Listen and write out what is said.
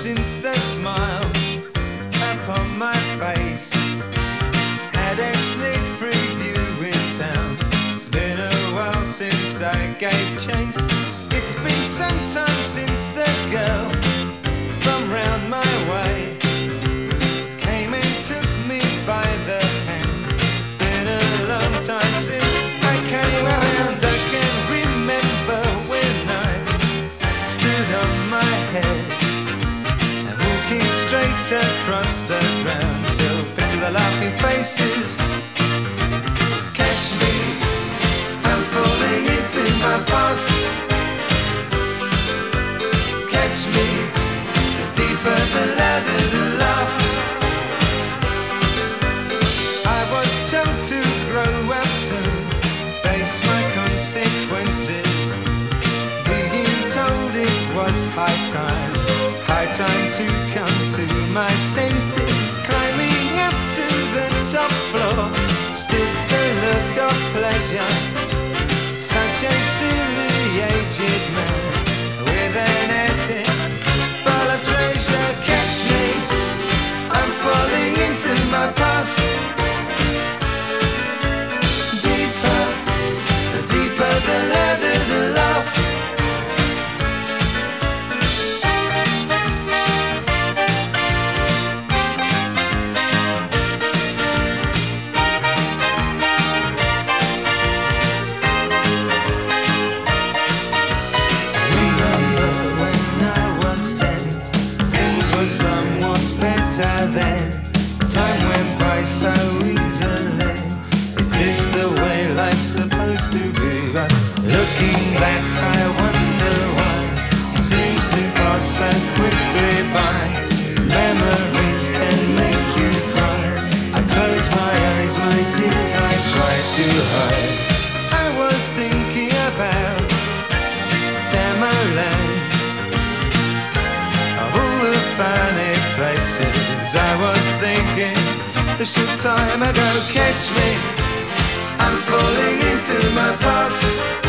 since the smile upon my face. Had a sneak preview in town. It's been a while since I gave chase. It's been some time since the girl from round my way came and took me by the hand. Been a long time since I came around. I can remember when I stood on my head and walking straight across the ground. Still picture the laughing faces. Catch me, I'm falling into my past. Catch me, the deeper the ladder, the laugh. I was told to grow up soon, face my consequences. Being told it was high time to come to my senses. Climbing up to the top floor, stood the look of pleasure. Such a silly aged man with an attic full of treasure. Catch me, I'm falling into my past. Deeper, the deeper the ladder, the laugh. Somewhat better then. Time went by so easily. Is this the way life's supposed to be? But looking back, I wonder why it seems to pass so quickly by. Memories can make you cry. I close my eyes, my tears I try to hide. I was thinking about Tamerlane, funny places. I was thinking a short time ago. Catch me, I'm falling into my past.